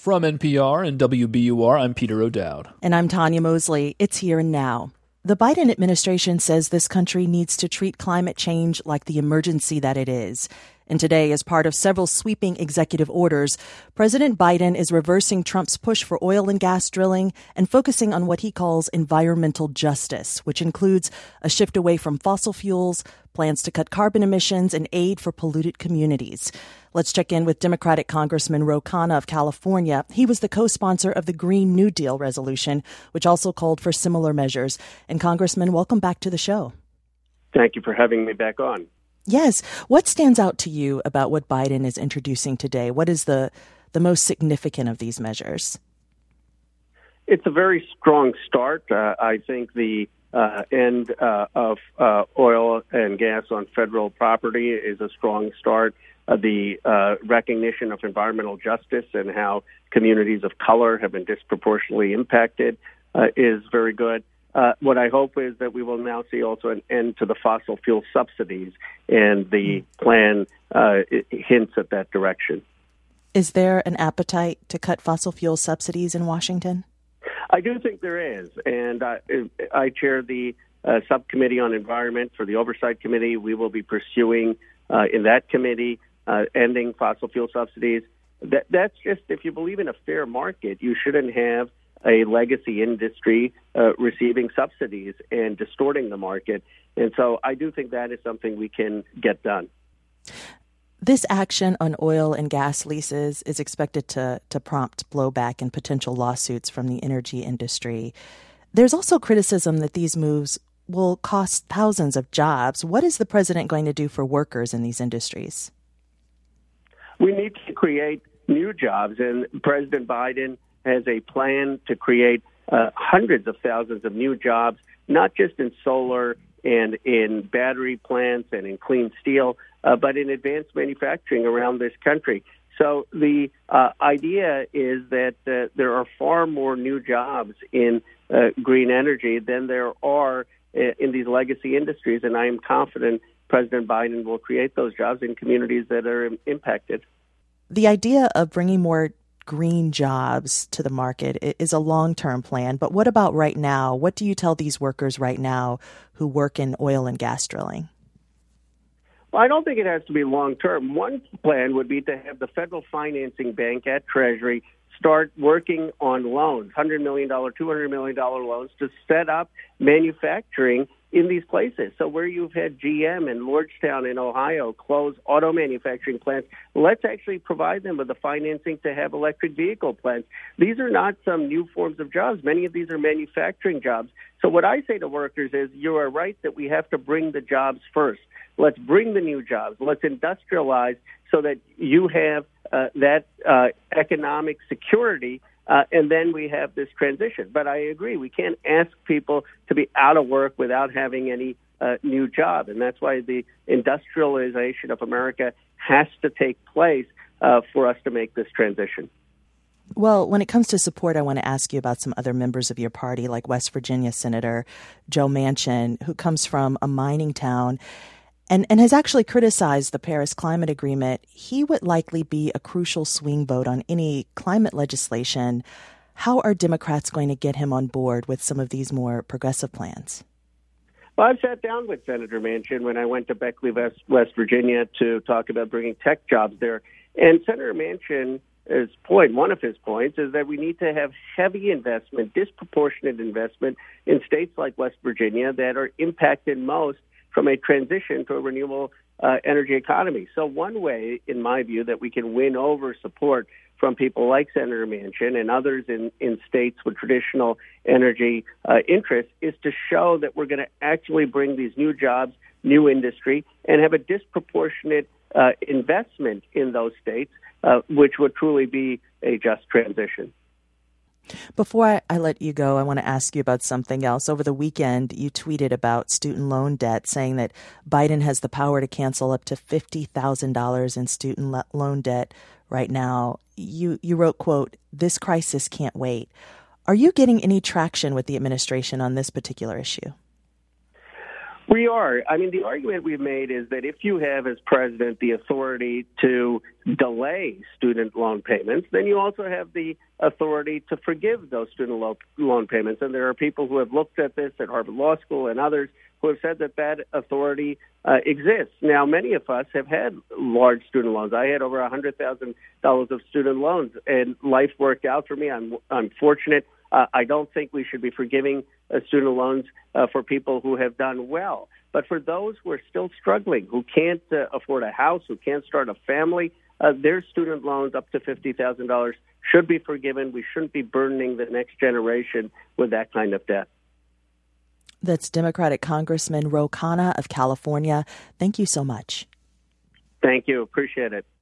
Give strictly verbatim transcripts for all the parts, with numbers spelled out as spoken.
From N P R and W B U R, I'm Peter O'Dowd. And I'm Tanya Mosley. It's Here and Now. The Biden administration says this country needs to treat climate change like the emergency that it is. And today, as part of several sweeping executive orders, President Biden is reversing Trump's push for oil and gas drilling and focusing on what he calls environmental justice, which includes a shift away from fossil fuels, plans to cut carbon emissions, and aid for polluted communities. Let's check in with Democratic Congressman Ro Khanna of California. He was the co-sponsor of the Green New Deal resolution, which also called for similar measures. And Congressman, welcome back to the show. Thank you for having me back on. Yes. What stands out to you about what Biden is introducing today? What is the, the most significant of these measures? It's a very strong start. Uh, I think the uh, end uh, of uh, oil and gas on federal property is a strong start. Uh, the uh, recognition of environmental justice and how communities of color have been disproportionately impacted uh, is very good. Uh, what I hope is that we will now see also an end to the fossil fuel subsidies, and the plan uh, hints at that direction. Is there an appetite to cut fossil fuel subsidies in Washington? I do think there is, and I, I chair the uh, subcommittee on environment for the Oversight Committee. We will be pursuing uh, in that committee uh, ending fossil fuel subsidies. That, that's just, if you believe in a fair market, you shouldn't have a legacy industry uh, receiving subsidies and distorting the market. And so I do think that is something we can get done. This action on oil and gas leases is expected to, to prompt blowback and potential lawsuits from the energy industry. There's also criticism that these moves will cost thousands of jobs. What is the president going to do for workers in these industries? We need to create new jobs, and President Biden has a plan to create uh, hundreds of thousands of new jobs, not just in solar and in battery plants and in clean steel, uh, but in advanced manufacturing around this country. So the uh, idea is that uh, there are far more new jobs in uh, green energy than there are uh, in these legacy industries, and I am confident President Biden will create those jobs in communities that are impacted. The idea of bringing more green jobs to the market is a long-term plan, but what about right now? What do you tell these workers right now who work in oil and gas drilling? Well, I don't think it has to be long-term. One plan would be to have the federal financing bank at Treasury start working on loans, one hundred million dollars, two hundred million dollars loans, to set up manufacturing in these places. So where you've had G M and Lordstown in Ohio close auto manufacturing plants, let's actually provide them with the financing to have electric vehicle plants. These are not some new forms of jobs. Many of these are manufacturing jobs. So what I say to workers is, you are right that we have to bring the jobs first. Let's bring the new jobs. Let's industrialize so that you have uh, that uh, economic security. Uh, and then we have this transition. But I agree, we can't ask people to be out of work without having any uh, new job. And that's why the industrialization of America has to take place uh, for us to make this transition. Well, when it comes to support, I want to ask you about some other members of your party, like West Virginia Senator Joe Manchin, who comes from a mining town and, and has actually criticized the Paris Climate Agreement. He would likely be a crucial swing vote on any climate legislation. How are Democrats going to get him on board with some of these more progressive plans? Well, I've sat down with Senator Manchin when I went to Beckley, West, West Virginia, to talk about bringing tech jobs there. And Senator Manchin, his point, one of his points, is that we need to have heavy investment, disproportionate investment in states like West Virginia that are impacted most from a transition to a renewable uh, energy economy. So one way, in my view, that we can win over support from people like Senator Manchin and others in, in states with traditional energy uh, interests is to show that we're going to actually bring these new jobs, new industry, and have a disproportionate uh, investment in those states, uh, which would truly be a just transition. Before I, I let you go, I want to ask you about something else. Over the weekend, you tweeted about student loan debt, saying that Biden has the power to cancel up to fifty thousand dollars in student lo- loan debt right now. You, you wrote, quote, "This crisis can't wait." Are you getting any traction with the administration on this particular issue? We are. I mean, the argument we've made is that if you have, as president, the authority to delay student loan payments, then you also have the authority to forgive those student lo- loan payments. And there are people who have looked at this at Harvard Law School and others who have said that that authority uh, exists. Now, many of us have had large student loans. I had over one hundred thousand dollars of student loans, and life worked out for me. I'm, I'm fortunate. Uh, I don't think we should be forgiving uh, student loans uh, for people who have done well. But for those who are still struggling, who can't uh, afford a house, who can't start a family, uh, their student loans up to fifty thousand dollars should be forgiven. We shouldn't be burdening the next generation with that kind of debt. That's Democratic Congressman Ro Khanna of California. Thank you so much. Thank you. Appreciate it.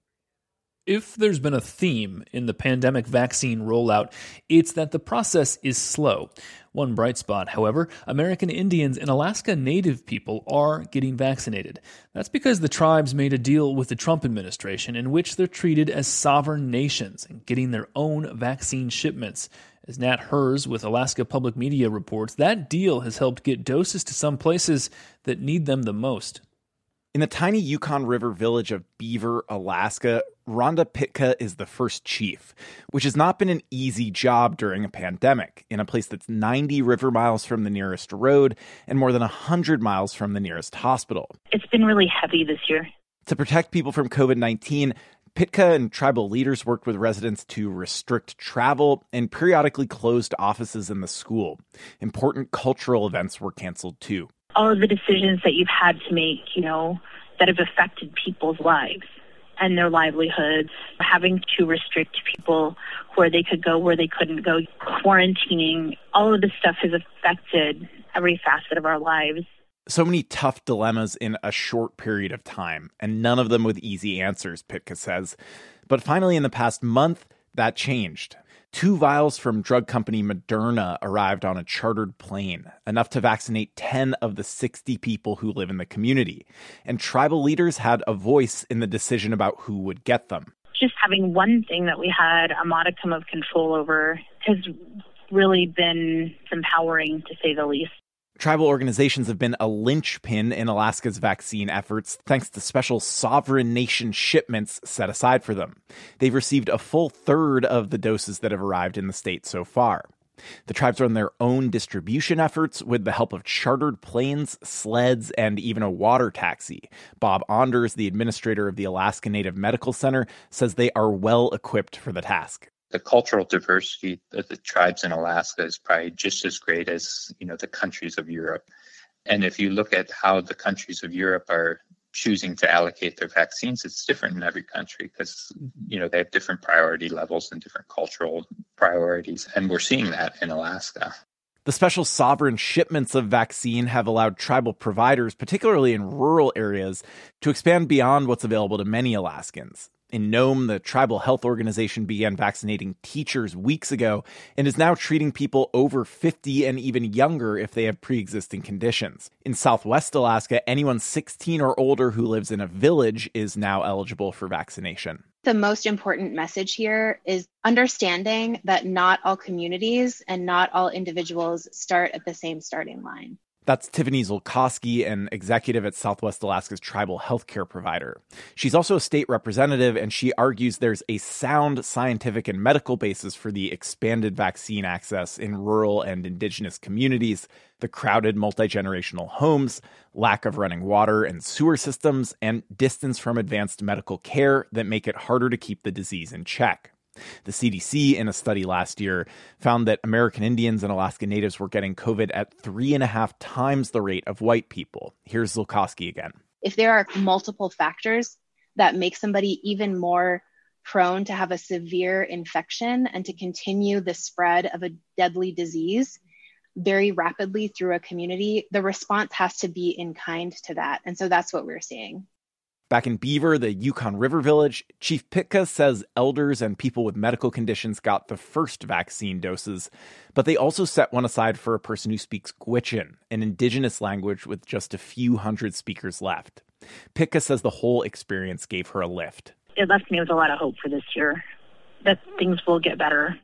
If there's been a theme in the pandemic vaccine rollout, it's that the process is slow. One bright spot, however, American Indians and Alaska Native people are getting vaccinated. That's because the tribes made a deal with the Trump administration in which they're treated as sovereign nations and getting their own vaccine shipments. As Nat Hers with Alaska Public Media reports, that deal has helped get doses to some places that need them the most. In the tiny Yukon River village of Beaver, Alaska, Rhonda Pitka is the first chief, which has not been an easy job during a pandemic, in a place that's ninety river miles from the nearest road and more than one hundred miles from the nearest hospital. It's been really heavy this year. To protect people from covid nineteen, Pitka and tribal leaders worked with residents to restrict travel and periodically closed offices in the school. Important cultural events were canceled too. All of the decisions that you've had to make, you know, that have affected people's lives and their livelihoods, having to restrict people where they could go, where they couldn't go, quarantining, all of this stuff has affected every facet of our lives. So many tough dilemmas in a short period of time, and none of them with easy answers, Pitka says. But finally, in the past month, that changed. Two vials from drug company Moderna arrived on a chartered plane, enough to vaccinate ten of the sixty people who live in the community. And tribal leaders had a voice in the decision about who would get them. Just having one thing that we had a modicum of control over has really been empowering, to say the least. Tribal organizations have been a linchpin in Alaska's vaccine efforts thanks to special sovereign nation shipments set aside for them. They've received a full third of the doses that have arrived in the state so far. The tribes run their own distribution efforts with the help of chartered planes, sleds, and even a water taxi. Bob Onders, the administrator of the Alaska Native Medical Center, says they are well equipped for the task. The cultural diversity of the tribes in Alaska is probably just as great as, you know, the countries of Europe. And if you look at how the countries of Europe are choosing to allocate their vaccines, it's different in every country because, you know, they have different priority levels and different cultural priorities. And we're seeing that in Alaska. The special sovereign shipments of vaccine have allowed tribal providers, particularly in rural areas, to expand beyond what's available to many Alaskans. In Nome, the tribal health organization began vaccinating teachers weeks ago and is now treating people over fifty and even younger if they have pre-existing conditions. In Southwest Alaska, anyone sixteen or older who lives in a village is now eligible for vaccination. The most important message here is understanding that not all communities and not all individuals start at the same starting line. That's Tiffany Zulkowski, an executive at Southwest Alaska's tribal healthcare provider. She's also a state representative, and she argues there's a sound scientific and medical basis for the expanded vaccine access in rural and indigenous communities, the crowded multi-generational homes, lack of running water and sewer systems, and distance from advanced medical care that make it harder to keep the disease in check. The C D C, in a study last year, found that American Indians and Alaska Natives were getting COVID at three and a half times the rate of white people. Here's Zulkowski again. If there are multiple factors that make somebody even more prone to have a severe infection and to continue the spread of a deadly disease very rapidly through a community, the response has to be in kind to that. And so that's what we're seeing. Back in Beaver, the Yukon River village, Chief Pitka says elders and people with medical conditions got the first vaccine doses, but they also set one aside for a person who speaks Gwich'in, an indigenous language with just a few hundred speakers left. Pitka says the whole experience gave her a lift. It left me with a lot of hope for this year, that things will get better.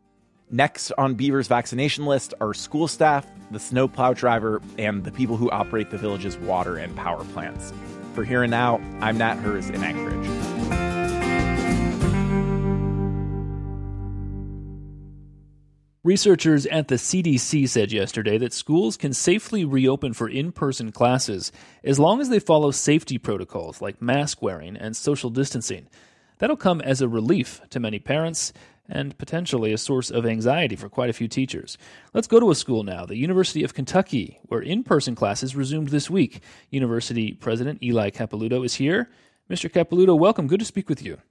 Next on Beaver's vaccination list are school staff, the snowplow driver, and the people who operate the village's water and power plants. For Here and Now, I'm Nat Hers in Anchorage. Researchers at the C D C said yesterday that schools can safely reopen for in-person classes as long as they follow safety protocols like mask wearing and social distancing. That'll come as a relief to many parents and potentially a source of anxiety for quite a few teachers. Let's go to a school now, the University of Kentucky, where in-person classes resumed this week. University President Eli Capilouto is here. Mister Capilouto, welcome. Good to speak with you.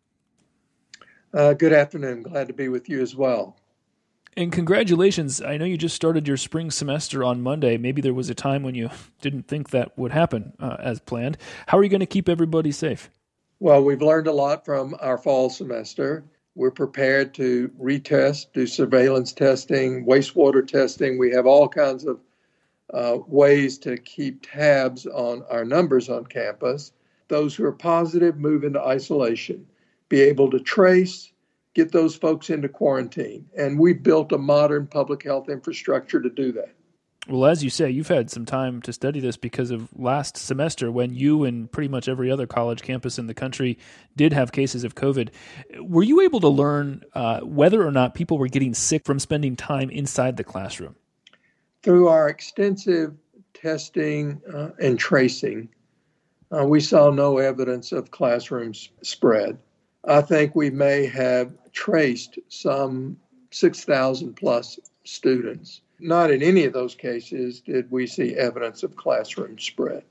Uh, good afternoon. Glad to be with you as well. And congratulations. I know you just started your spring semester on Monday. Maybe there was a time when you didn't think that would happen uh, as planned. How are you going to keep everybody safe? Well, we've learned a lot from our fall semester. We're prepared to retest, do surveillance testing, wastewater testing. We have all kinds of uh, ways to keep tabs on our numbers on campus. Those who are positive move into isolation, be able to trace, get those folks into quarantine. And we've built a modern public health infrastructure to do that. Well, as you say, you've had some time to study this because of last semester when you and pretty much every other college campus in the country did have cases of COVID. Were you able to learn uh, whether or not people were getting sick from spending time inside the classroom? Through our extensive testing uh, and tracing, uh, we saw no evidence of classroom spread. I think we may have traced some six thousand plus students. Not in any of those cases did we see evidence of classroom spread.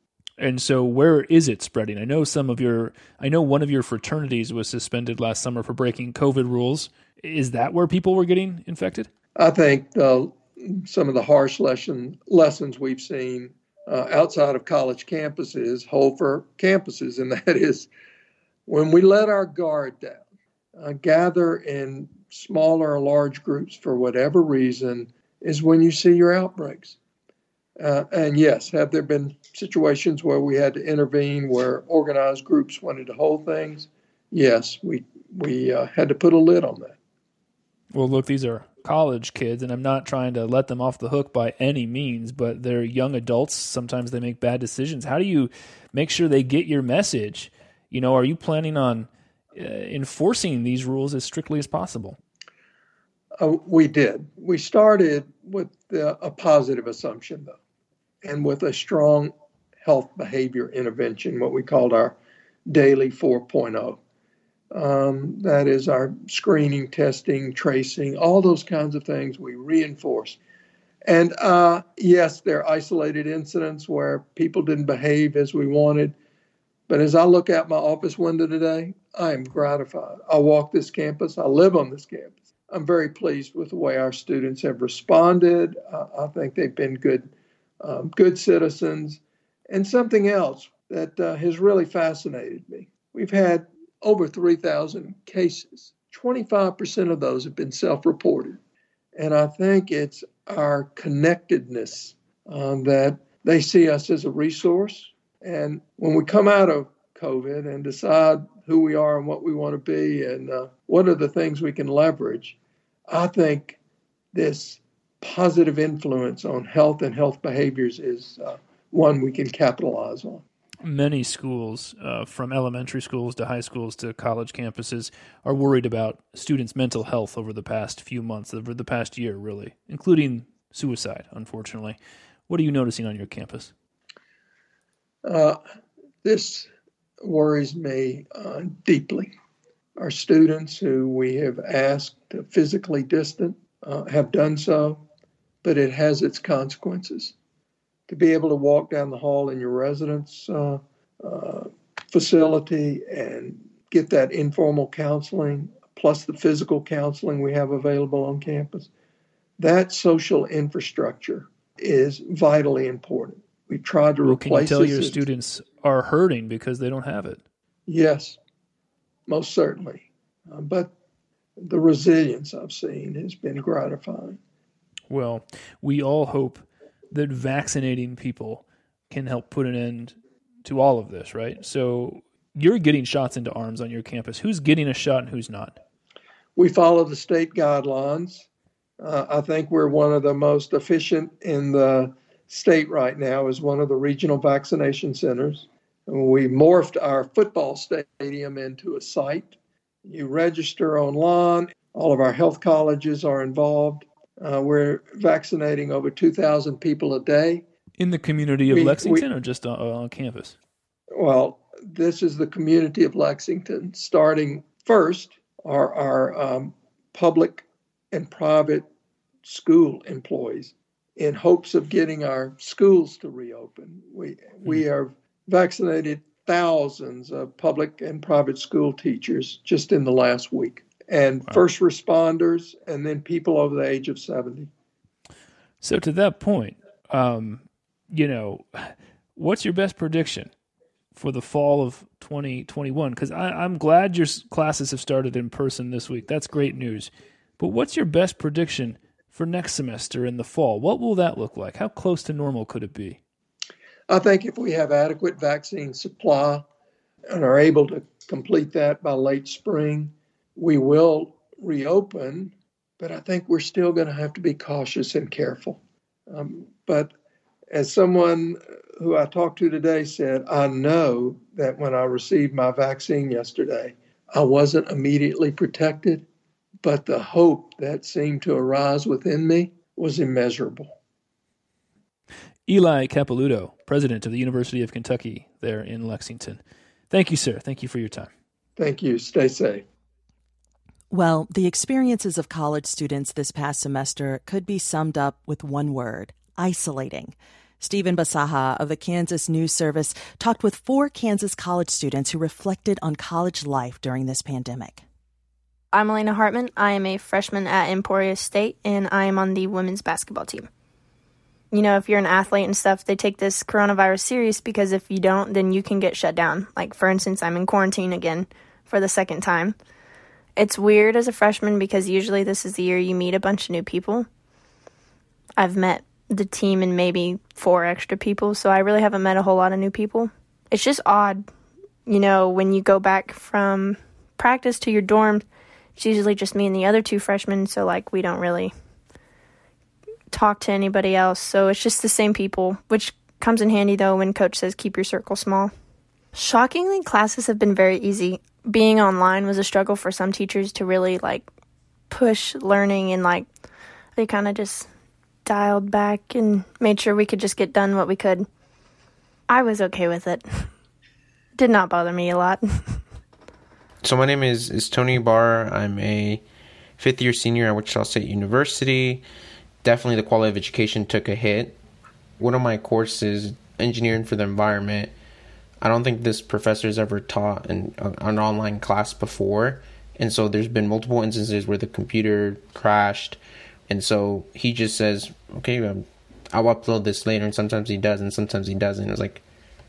And so where is it spreading? I know some of your, I know one of your fraternities was suspended last summer for breaking COVID rules. Is that where people were getting infected? I think uh, some of the harsh lesson, lessons we've seen uh, outside of college campuses hold for campuses, and that is when we let our guard down, uh, gather in smaller or large groups for whatever reason, is when you see your outbreaks. Uh, and yes, have there been situations where we had to intervene, where organized groups wanted to hold things? Yes, we we uh, had to put a lid on that. Well, look, these are college kids, and I'm not trying to let them off the hook by any means, but they're young adults. Sometimes they make bad decisions. How do you make sure they get your message? You know, are you planning on uh, enforcing these rules as strictly as possible? Uh, we did. We started with uh, a positive assumption, though, and with a strong health behavior intervention, what we called our daily four point oh. Um, that is our screening, testing, tracing, all those kinds of things we reinforce. And uh, yes, there are isolated incidents where people didn't behave as we wanted. But as I look out my office window today, I am gratified. I walk this campus. I live on this campus. I'm very pleased with the way our students have responded. Uh, I think they've been good, um, good citizens. And something else that uh, has really fascinated me. We've had over three thousand cases. twenty-five percent of those have been self-reported. And I think it's our connectedness um, that they see us as a resource. And when we come out of COVID and decide who we are and what we want to be and uh, what are the things we can leverage, I think this positive influence on health and health behaviors is uh, one we can capitalize on. Many schools, uh, from elementary schools to high schools to college campuses, are worried about students' mental health over the past few months, over the past year, really, including suicide, unfortunately. What are you noticing on your campus? Uh, this worries me uh, deeply. Our students who we have asked to physically distant uh, have done so, but it has its consequences. To be able to walk down the hall in your residence uh, uh, facility and get that informal counseling, plus the physical counseling we have available on campus, that social infrastructure is vitally important. We tried to well, replace. Can you tell your as, students are hurting because they don't have it? Yes, most certainly. Uh, but the resilience I've seen has been gratifying. Well, we all hope that vaccinating people can help put an end to all of this, right? So you're getting shots into arms on your campus. Who's getting a shot and who's not? We follow the state guidelines. Uh, I think we're one of the most efficient in the state right now as one of the regional vaccination centers. We morphed our football stadium into a site. You register online. All of our health colleges are involved. Uh, we're vaccinating over two thousand people a day. In the community of we, Lexington we, or just on, on campus? Well, this is the community of Lexington. Starting first are our um, public and private school employees in hopes of getting our schools to reopen. We, mm-hmm. we are vaccinated thousands of public and private school teachers just in the last week, and wow. first responders, and then people over the age of seventy. So to that point, um, you know, what's your best prediction for the fall of twenty twenty-one? Because I'm glad your classes have started in person this week. That's great news. But what's your best prediction for next semester in the fall? What will that look like? How close to normal could it be? I think if we have adequate vaccine supply and are able to complete that by late spring, we will reopen, but I think we're still going to have to be cautious and careful. Um, but as someone who I talked to today said, I know that when I received my vaccine yesterday, I wasn't immediately protected, but the hope that seemed to arise within me was immeasurable. Eli Capilouto, president of the University of Kentucky there in Lexington. Thank you, sir. Thank you for your time. Thank you. Stay safe. Well, the experiences of college students this past semester could be summed up with one word: isolating. Stephen Basaha of the Kansas News Service talked with four Kansas college students who reflected on college life during this pandemic. I'm Elena Hartman. I am a freshman at Emporia State, and I am on the women's basketball team. You know, if you're an athlete and stuff, they take this coronavirus serious because if you don't, then you can get shut down. Like, for instance, I'm in quarantine again for the second time. It's weird as a freshman because usually this is the year you meet a bunch of new people. I've met the team and maybe four extra people, so I really haven't met a whole lot of new people. It's just odd, you know, when you go back from practice to your dorm, it's usually just me and the other two freshmen, so, like, we don't really talk to anybody else, so it's just the same people, which comes in handy, though, when coach says keep your circle small. Shockingly, classes have been very easy. Being online was a struggle for some teachers to really, like, push learning, and, like, they kind of just dialed back and made sure we could just get done what we could. I was okay with it. Did not bother me a lot. So my name is, is Tony Barr. I'm a fifth-year senior at Wichita State University. Definitely the quality of education took a hit. One of my courses, Engineering for the Environment, I don't think this professor has ever taught an, an online class before. And so there's been multiple instances where the computer crashed. And so he just says, okay, um, I'll upload this later. And sometimes he does, and sometimes he doesn't. It's like,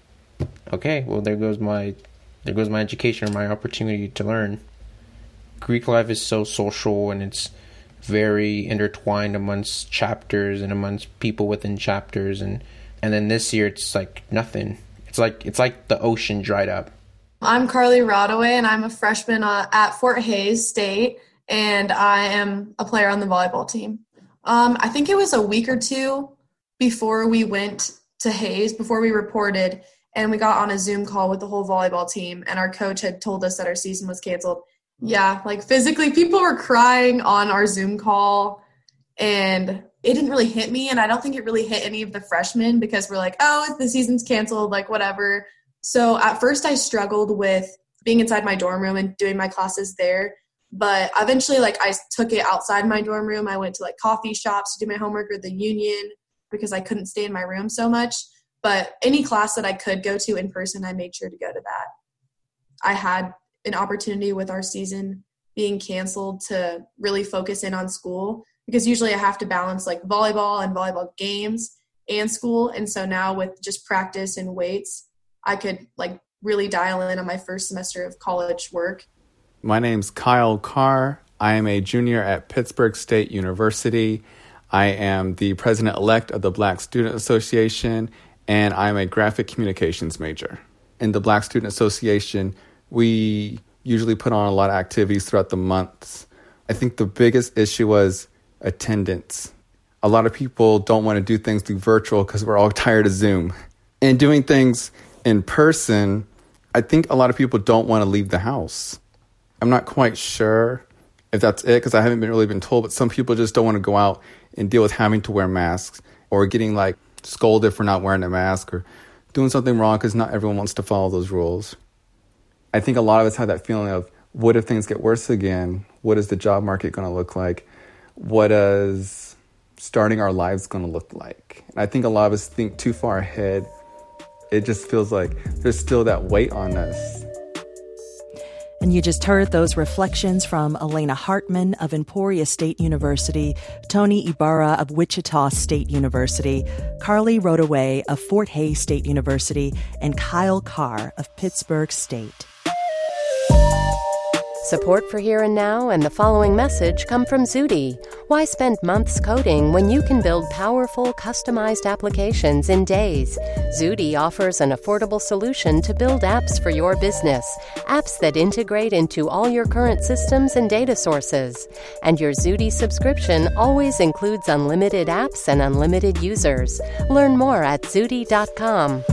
okay, well, there goes my there goes my education or my opportunity to learn. Greek life is so social, and it's very intertwined amongst chapters and amongst people within chapters. And, and then this year, it's like nothing. It's like it's like the ocean dried up. I'm Carly Rodaway, and I'm a freshman uh, at Fort Hays State, and I am a player on the volleyball team. Um, I think it was a week or two before we went to Hays, before we reported, and we got on a Zoom call with the whole volleyball team, and our coach had told us that our season was canceled. Yeah, like physically, people were crying on our Zoom call, and it didn't really hit me, and I don't think it really hit any of the freshmen because we're like, oh, the season's canceled, like whatever. So at first I struggled with being inside my dorm room and doing my classes there, but eventually like I took it outside my dorm room. I went to like coffee shops to do my homework or the Union because I couldn't stay in my room so much. But any class that I could go to in person, I made sure to go to that. I had an opportunity with our season being canceled to really focus in on school because usually I have to balance like volleyball and volleyball games and school. And so now with just practice and weights, I could like really dial in on my first semester of college work. My name's Kyle Carr. I am a junior at Pittsburgh State University. I am the president-elect of the Black Student Association, and I'm a graphic communications major. In the Black Student Association, we usually put on a lot of activities throughout the months. I think the biggest issue was attendance. A lot of people don't want to do things through virtual because we're all tired of Zoom. And doing things in person, I think a lot of people don't want to leave the house. I'm not quite sure if that's it because I haven't been really been told, but some people just don't want to go out and deal with having to wear masks or getting like scolded for not wearing a mask or doing something wrong because not everyone wants to follow those rules. I think a lot of us have that feeling of, what if things get worse again? What is the job market going to look like? What is starting our lives going to look like? And I think a lot of us think too far ahead. It just feels like there's still that weight on us. And you just heard those reflections from Elena Hartman of Emporia State University, Tony Ibarra of Wichita State University, Carly Rodaway of Fort Hays State University, and Kyle Carr of Pittsburgh State. Support for Here and Now and the following message come from Zudy. Why spend months coding when you can build powerful, customized applications in days? Zudy offers an affordable solution to build apps for your business, apps that integrate into all your current systems and data sources. And your Zudy subscription always includes unlimited apps and unlimited users. Learn more at zudy dot com.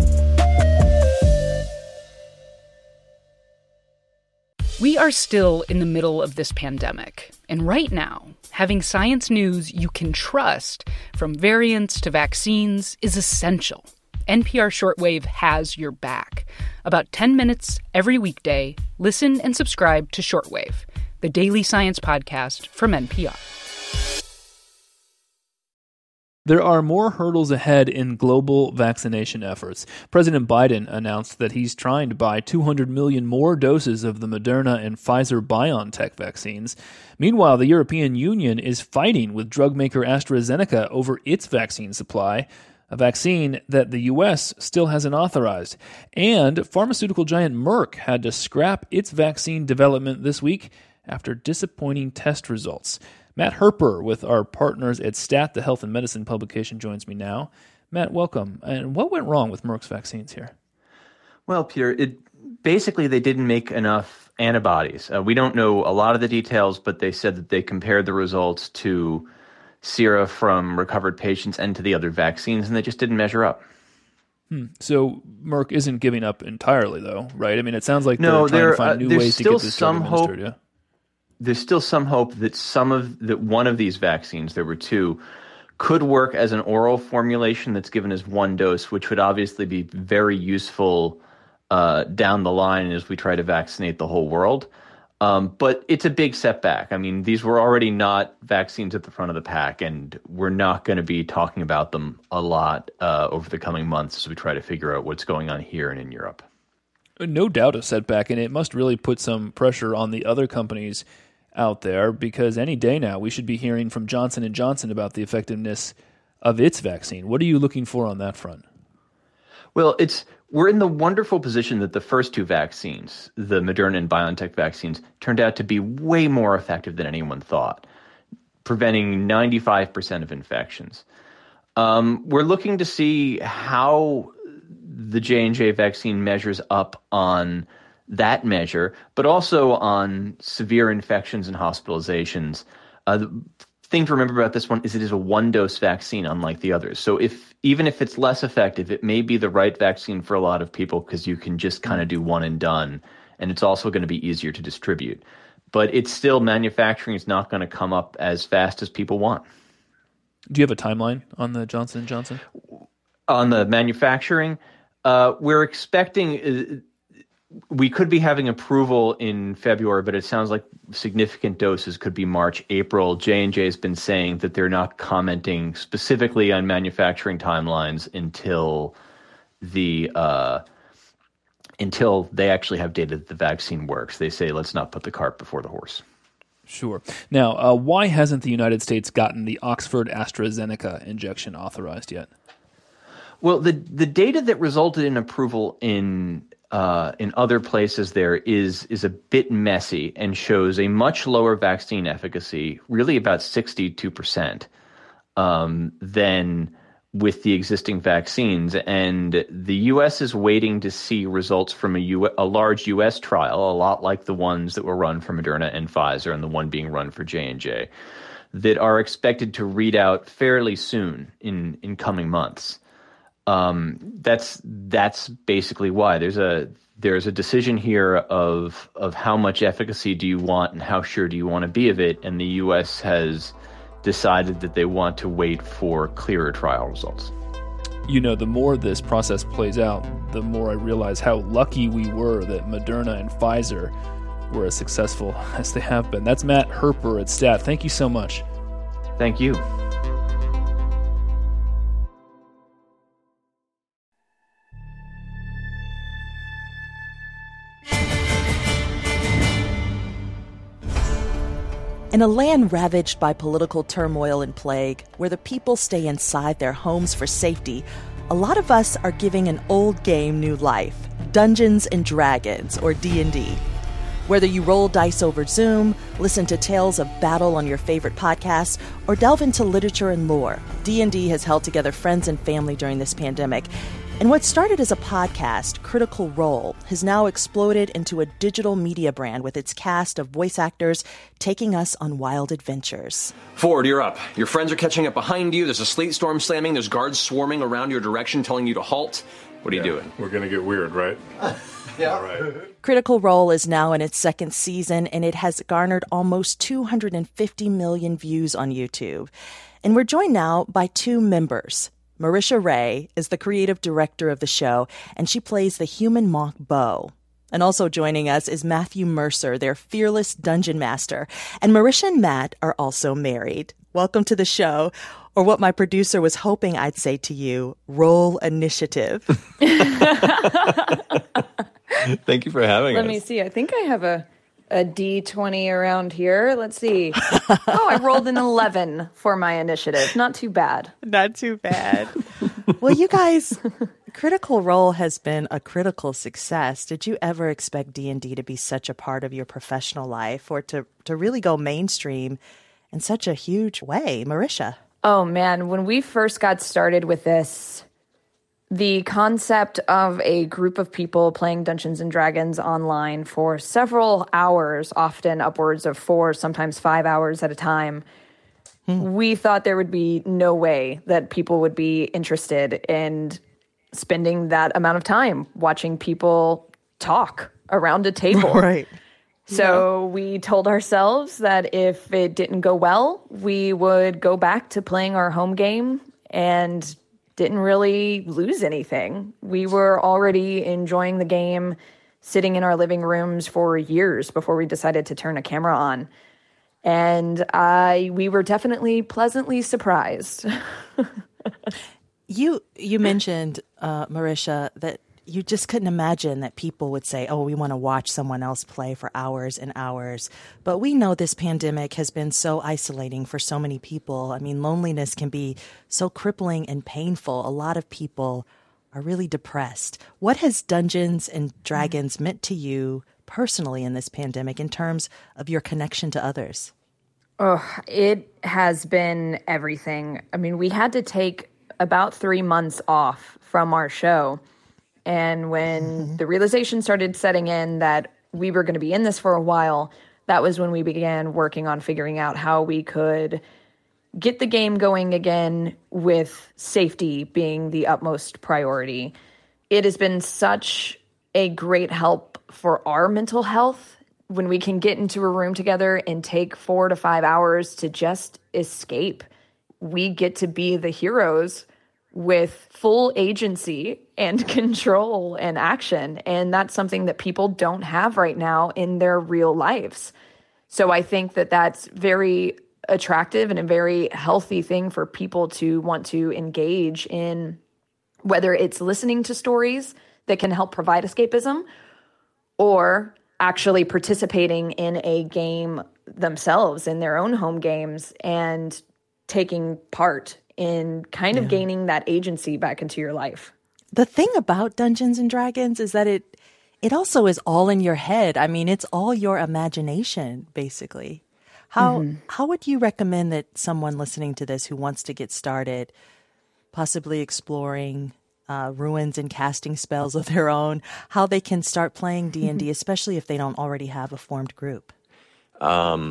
We are still in the middle of this pandemic, and right now, having science news you can trust, from variants to vaccines, is essential. N P R Shortwave has your back. About ten minutes every weekday, listen and subscribe to Shortwave, the daily science podcast from N P R. There are more hurdles ahead in global vaccination efforts. President Biden announced that he's trying to buy two hundred million more doses of the Moderna and Pfizer-BioNTech vaccines. Meanwhile, the European Union is fighting with drug maker AstraZeneca over its vaccine supply, a vaccine that the U S still hasn't authorized. And pharmaceutical giant Merck had to scrap its vaccine development this week after disappointing test results. Matt Herper with our partners at STAT, the Health and Medicine publication, joins me now. Matt, welcome. And what went wrong with Merck's vaccines here? Well, Peter, it, basically they didn't make enough antibodies. Uh, we don't know a lot of the details, but they said that they compared the results to sera from recovered patients and to the other vaccines, and they just didn't measure up. Hmm. So Merck isn't giving up entirely, though, right? I mean, it sounds like no, they're trying there, to find uh, new ways to get this some drug administered. Hope. Yeah? There's still some hope that some of that one of these vaccines, there were two, could work as an oral formulation that's given as one dose, which would obviously be very useful uh, down the line as we try to vaccinate the whole world. Um, but it's a big setback. I mean, these were already not vaccines at the front of the pack, and we're not going to be talking about them a lot uh, over the coming months as we try to figure out what's going on here and in Europe. No doubt a setback, and it must really put some pressure on the other companies out there, because any day now we should be hearing from Johnson and Johnson about the effectiveness of its vaccine. What are you looking for on that front? Well, it's we're in the wonderful position that the first two vaccines, the Moderna and BioNTech vaccines, turned out to be way more effective than anyone thought, preventing ninety-five percent of infections. Um, we're looking to see how the J and J vaccine measures up on that measure, but also on severe infections and hospitalizations. Uh, the thing to remember about this one is it is a one-dose vaccine, unlike the others. So if even if it's less effective, it may be the right vaccine for a lot of people because you can just kind of do one and done, and it's also going to be easier to distribute. But it's still, manufacturing is not going to come up as fast as people want. Do you have a timeline on the Johnson and Johnson? On the manufacturing, uh, we're expecting... Uh, We could be having approval in February, but it sounds like significant doses could be March, April. J and J has been saying that they're not commenting specifically on manufacturing timelines until the uh, until they actually have data that the vaccine works. They say, let's not put the cart before the horse. Sure. Now, uh, why hasn't the United States gotten the Oxford AstraZeneca injection authorized yet? Well, the the data that resulted in approval in Uh, in other places there is is a bit messy and shows a much lower vaccine efficacy, really about sixty-two percent, um, than with the existing vaccines. And the U S is waiting to see results from a, U- a large U S trial, a lot like the ones that were run for Moderna and Pfizer and the one being run for J and J. that are expected to read out fairly soon in, in coming months. Um, that's that's basically why there's a there's a decision here of of how much efficacy do you want and how sure do you want to be of it, and the U S has decided that they want to wait for clearer trial results. You know, the more this process plays out, the more I realize how lucky we were that Moderna and Pfizer were as successful as they have been. That's Matt Herper at Stat. Thank you so much. Thank you. In a land ravaged by political turmoil and plague, where the people stay inside their homes for safety, a lot of us are giving an old game new life, Dungeons and Dragons, or D and D. Whether you roll dice over Zoom, listen to tales of battle on your favorite podcasts, or delve into literature and lore, D and D has held together friends and family during this pandemic. And what started as a podcast, Critical Role, has now exploded into a digital media brand with its cast of voice actors taking us on wild adventures. Ford, you're up. Your friends are catching up behind you. There's a sleet storm slamming. There's guards swarming around your direction telling you to halt. What are yeah, you doing? We're going to get weird, right? Yeah. All right. Critical Role is now in its second season, and it has garnered almost two hundred fifty million views on YouTube. And we're joined now by two members. Marisha Ray is the creative director of the show, and she plays the human monk Bo. And also joining us is Matthew Mercer, their fearless dungeon master. And Marisha and Matt are also married. Welcome to the show, or what my producer was hoping I'd say to you, roll initiative. Thank you for having Let us. Let me see. I think I have a... a D twenty around here. Let's see. Oh, I rolled an eleven for my initiative. Not too bad. Not too bad. Well, you guys, Critical Role has been a critical success. Did you ever expect D and D to be such a part of your professional life, or to, to really go mainstream in such a huge way? Marisha? Oh, man. When we first got started with this, the concept of a group of people playing Dungeons and Dragons online for several hours, often upwards of four, sometimes five hours at a time, hmm. we thought there would be no way that people would be interested in spending that amount of time watching people talk around a table. Right. So yeah. we told ourselves that if it didn't go well, we would go back to playing our home game and didn't really lose anything. We were already enjoying the game, sitting in our living rooms for years before we decided to turn a camera on. And I, we were definitely pleasantly surprised. you you mentioned, uh, Marisha, that you just couldn't imagine that people would say, oh, we want to watch someone else play for hours and hours. But we know this pandemic has been so isolating for so many people. I mean, loneliness can be so crippling and painful. A lot of people are really depressed. What has Dungeons and Dragons meant to you personally in this pandemic in terms of your connection to others? Oh, it has been everything. I mean, we had to take about three months off from our show. And when mm-hmm. the realization started setting in that we were going to be in this for a while, that was when we began working on figuring out how we could get the game going again with safety being the utmost priority. It has been such a great help for our mental health when we can get into a room together and take four to five hours to just escape. We get to be the heroes with full agency and control and action. And that's something that people don't have right now in their real lives. So I think that that's very attractive and a very healthy thing for people to want to engage in, whether it's listening to stories that can help provide escapism or actually participating in a game themselves in their own home games and taking part in kind of yeah. gaining that agency back into your life. The thing about Dungeons and Dragons is that it it also is all in your head. I mean, it's all your imagination, basically. How mm-hmm. how would you recommend that someone listening to this who wants to get started, possibly exploring uh, ruins and casting spells of their own, how they can start playing D and D, especially if they don't already have a formed group? Um,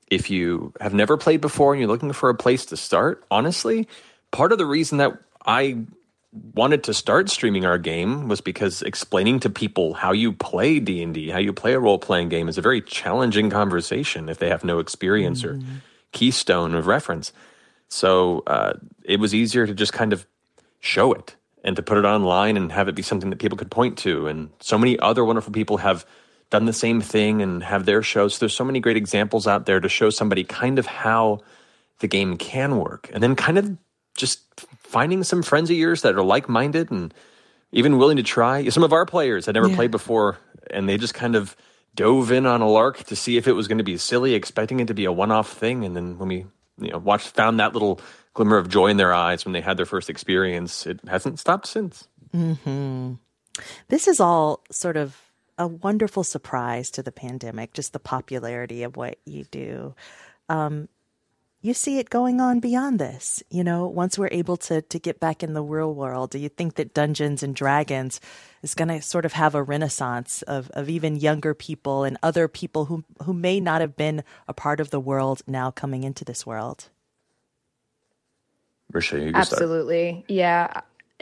if you have never played before and you're looking for a place to start, honestly, part of the reason that I wanted to start streaming our game was because explaining to people how you play D and D, how you play a role-playing game is a very challenging conversation if they have no experience mm-hmm. or keystone of reference. So uh, it was easier to just kind of show it and to put it online and have it be something that people could point to. And so many other wonderful people have done the same thing and have their shows. There's so many great examples out there to show somebody kind of how the game can work. And then kind of just finding some friends of yours that are like-minded and even willing to try. Some of our players had never yeah. played before, and they just kind of dove in on a lark to see if it was going to be silly, expecting it to be a one-off thing. And then when we you know, watched, found that little glimmer of joy in their eyes when they had their first experience, it hasn't stopped since. Mm-hmm. This is all sort of a wonderful surprise to the pandemic, just the popularity of what you do. Um, you see it going on beyond this. You know, once we're able to to get back in the real world, do you think that Dungeons and Dragons is going to sort of have a renaissance of, of even younger people and other people who who may not have been a part of the world now coming into this world? Marisha, you Absolutely. Start. Yeah,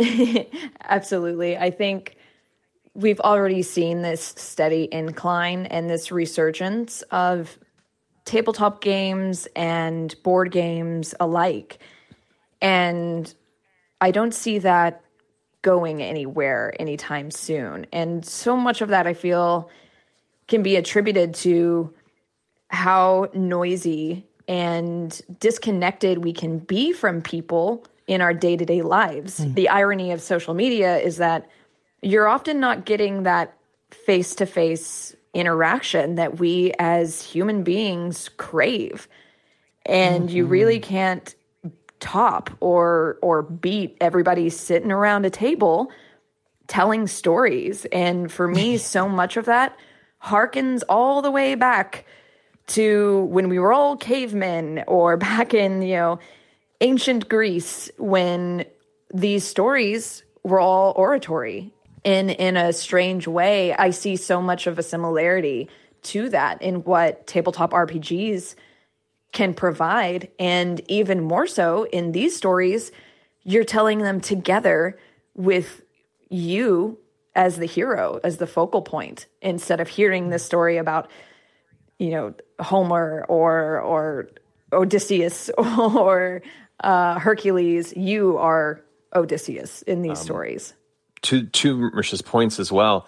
absolutely. I think we've already seen this steady incline and this resurgence of tabletop games and board games alike. And I don't see that going anywhere anytime soon. And so much of that, I feel, can be attributed to how noisy and disconnected we can be from people in our day-to-day lives. Mm. The irony of social media is that you're often not getting that face-to-face interaction that we as human beings crave. And mm-hmm. you really can't top or or beat everybody sitting around a table telling stories. And for me, so much of that harkens all the way back to when we were all cavemen, or back in, you know, ancient Greece, when these stories were all oratory. In in a strange way, I see so much of a similarity to that in what tabletop R P Gs can provide. And even more so in these stories, you're telling them together with you as the hero, as the focal point, instead of hearing the story about, you know, Homer or or Odysseus or uh, Hercules. You are Odysseus in these um. stories. To to Marisha's points as well,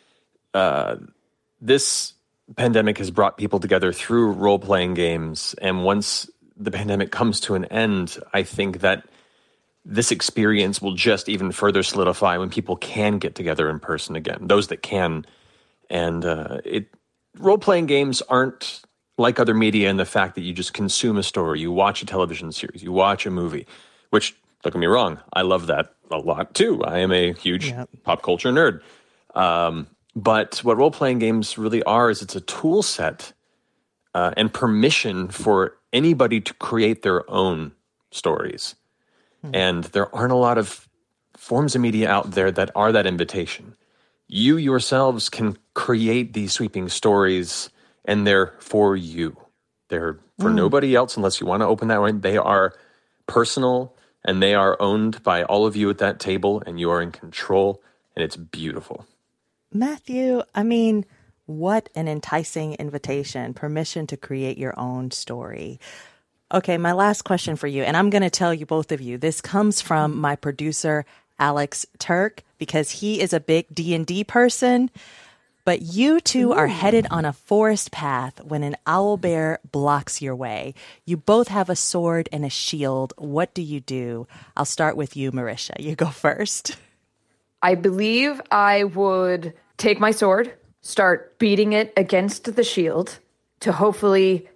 uh, this pandemic has brought people together through role-playing games. And once the pandemic comes to an end, I think that this experience will just even further solidify when people can get together in person again, those that can. And uh, it role-playing games aren't like other media in the fact that you just consume a story, you watch a television series, you watch a movie, which, don't get me wrong, I love that a lot too. I am a huge yep. pop culture nerd. Um, but what role-playing games really are is it's a tool set uh, and permission for anybody to create their own stories. Hmm. And there aren't a lot of forms of media out there that are that invitation. You yourselves can create these sweeping stories, and they're for you. They're for mm. nobody else unless you want to open that way. They are personal, and they are owned by all of you at that table, and you are in control, and it's beautiful. Matthew, I mean, what an enticing invitation, permission to create your own story. Okay, my last question for you, and I'm going to tell you, both of you, this comes from my producer, Alex Turk, because he is a big D and D person. But you two are headed on a forest path when an owlbear blocks your way. You both have a sword and a shield. What do you do? I'll start with you, Marisha. You go first. I believe I would take my sword, start beating it against the shield to hopefully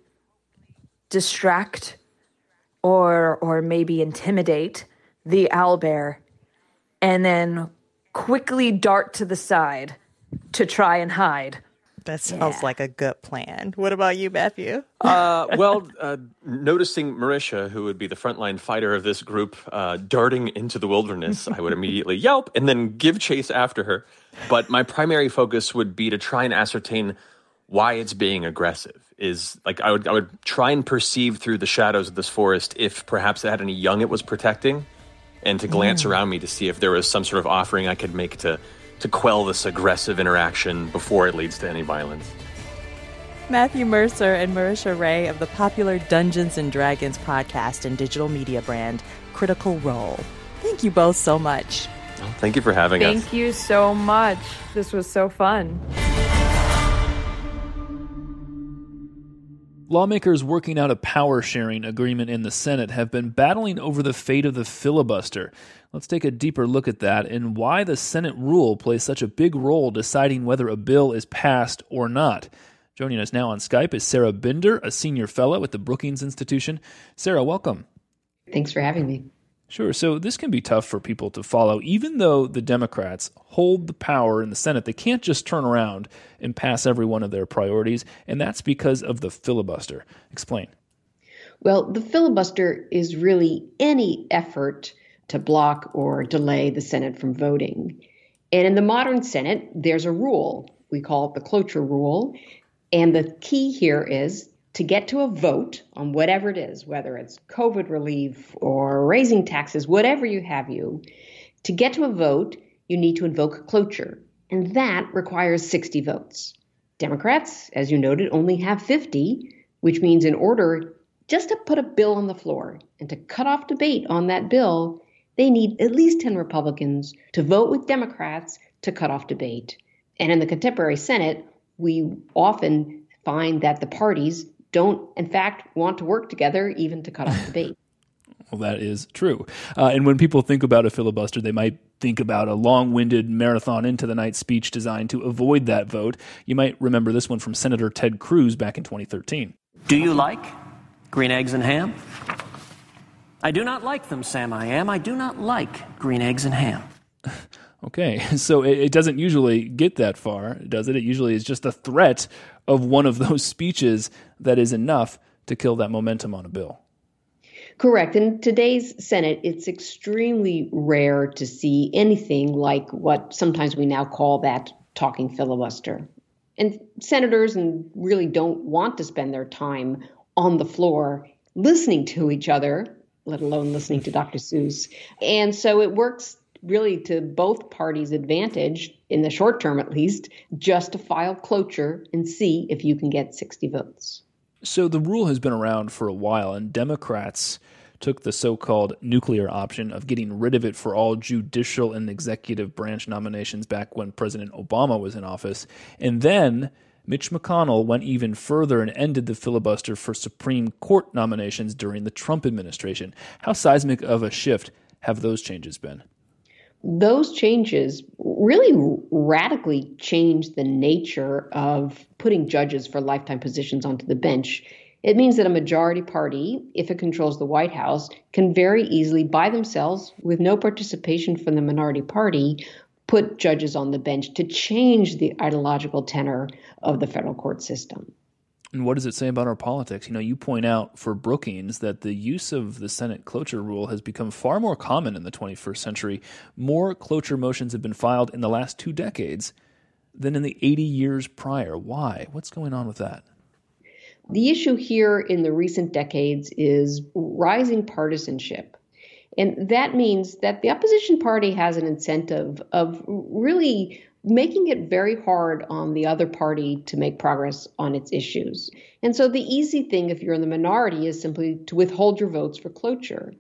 distract or or maybe intimidate the owlbear, and then quickly dart to the side to try and hide. That sounds yeah. like a good plan. What about you, Matthew? uh, well, uh, noticing Marisha, who would be the frontline fighter of this group, uh, darting into the wilderness, I would immediately yelp and then give chase after her. But my primary focus would be to try and ascertain why it's being aggressive. Is like I would I would try and perceive through the shadows of this forest if perhaps it had any young it was protecting, and to glance mm. around me to see if there was some sort of offering I could make to to quell this aggressive interaction before it leads to any violence. Matthew Mercer and Marisha Ray of the popular Dungeons and Dragons podcast and digital media brand Critical Role. Thank you both so much. Well, thank you for having Thank us. Thank you so much. This was so fun. Lawmakers working out a power-sharing agreement in the Senate have been battling over the fate of the filibuster. Let's take a deeper look at that and why the Senate rule plays such a big role deciding whether a bill is passed or not. Joining us now on Skype is Sarah Binder, a senior fellow at the Brookings Institution. Sarah, welcome. Thanks for having me. Sure. So this can be tough for people to follow. Even though the Democrats hold the power in the Senate, they can't just turn around and pass every one of their priorities, and that's because of the filibuster. Explain. Well, the filibuster is really any effort to block or delay the Senate from voting. And in the modern Senate, there's a rule. We call it the cloture rule. And the key here is to get to a vote on whatever it is, whether it's COVID relief or raising taxes, whatever you have you, to get to a vote, you need to invoke cloture. And that requires sixty votes. Democrats, as you noted, only have fifty, which means in order just to put a bill on the floor and to cut off debate on that bill, they need at least ten Republicans to vote with Democrats to cut off debate. And in the contemporary Senate, we often find that the parties don't, in fact, want to work together even to cut off debate. Well, that is true. Uh, and when people think about a filibuster, they might think about a long-winded marathon into the night speech designed to avoid that vote. You might remember this one from Senator Ted Cruz back in twenty thirteen. Do you like green eggs and ham? I do not like them, Sam I am. I do not like green eggs and ham. Okay, so it, it doesn't usually get that far, does it? It usually is just a threat of one of those speeches that is enough to kill that momentum on a bill. Correct. In today's Senate, it's extremely rare to see anything like what sometimes we now call that talking filibuster. And senators and really don't want to spend their time on the floor listening to each other, let alone listening to Doctor Seuss. And so it works really to both parties' advantage, in the short term at least, just to file cloture and see if you can get sixty votes. So the rule has been around for a while, and Democrats took the so-called nuclear option of getting rid of it for all judicial and executive branch nominations back when President Obama was in office. And then Mitch McConnell went even further and ended the filibuster for Supreme Court nominations during the Trump administration. How seismic of a shift have those changes been? Those changes really radically changed the nature of putting judges for lifetime positions onto the bench. It means that a majority party, if it controls the White House, can very easily, by themselves, with no participation from the minority party, put judges on the bench to change the ideological tenor of the federal court system. And what does it say about our politics? You know, you point out for Brookings that the use of the Senate cloture rule has become far more common in the twenty-first century. More cloture motions have been filed in the last two decades than in the eighty years prior. Why? What's going on with that? The issue here in the recent decades is rising partisanship. And that means that the opposition party has an incentive of really making it very hard on the other party to make progress on its issues. And so the easy thing, if you're in the minority, is simply to withhold your votes for cloture.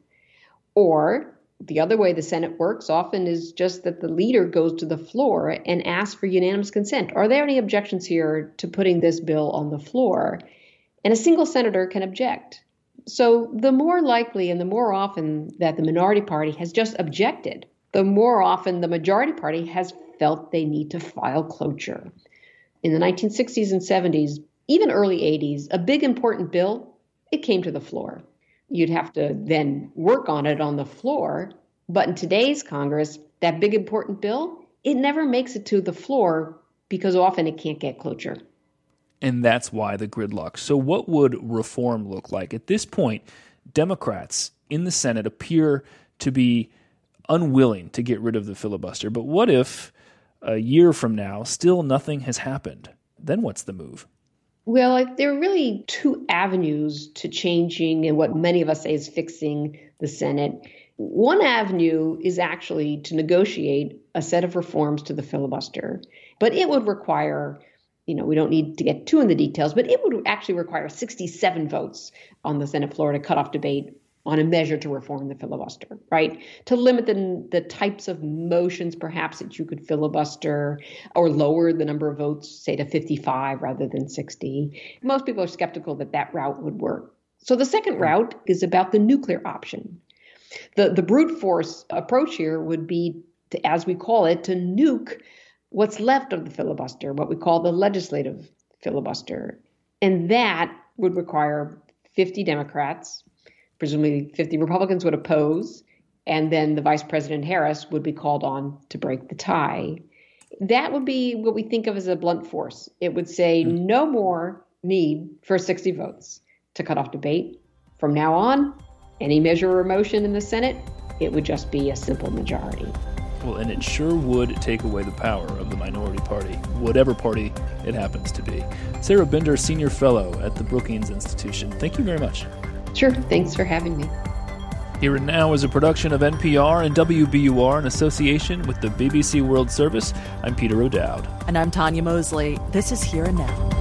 Or the other way the Senate works often is just that the leader goes to the floor and asks for unanimous consent. Are there any objections here to putting this bill on the floor? And a single senator can object. So the more likely and the more often that the minority party has just objected, the more often the majority party has felt they need to file cloture. In the nineteen sixties and seventies, even early eighties, a big important bill, it came to the floor. You'd have to then work on it on the floor. But in today's Congress, that big important bill, it never makes it to the floor because often it can't get cloture. And that's why the gridlock. So what would reform look like? At this point, Democrats in the Senate appear to be unwilling to get rid of the filibuster. But what if a year from now, still nothing has happened? Then what's the move? Well, there are really two avenues to changing and what many of us say is fixing the Senate. One avenue is actually to negotiate a set of reforms to the filibuster, but it would require, you know, we don't need to get too in the details, but it would actually require sixty-seven votes on the Senate floor to cut off debate on a measure to reform the filibuster, right? To limit the, the types of motions perhaps that you could filibuster or lower the number of votes, say to fifty-five rather than sixty. Most people are skeptical that that route would work. So the second route is about the nuclear option. The, the brute force approach here would be, to, as we call it, to nuke what's left of the filibuster, what we call the legislative filibuster. And that would require fifty Democrats, presumably fifty Republicans would oppose, and then the Vice President Harris would be called on to break the tie. That would be what we think of as a blunt force. It would say no more need for sixty votes to cut off debate. From now on, any measure or motion in the Senate, it would just be a simple majority. Well, and it sure would take away the power of the minority party, whatever party it happens to be. Sarah Binder, Senior Fellow at the Brookings Institution. Thank you very much. Sure. Thanks for having me. Here and Now is a production of N P R and W B U R in association with the B B C World Service. I'm Peter O'Dowd. And I'm Tanya Mosley. This is Here and Now.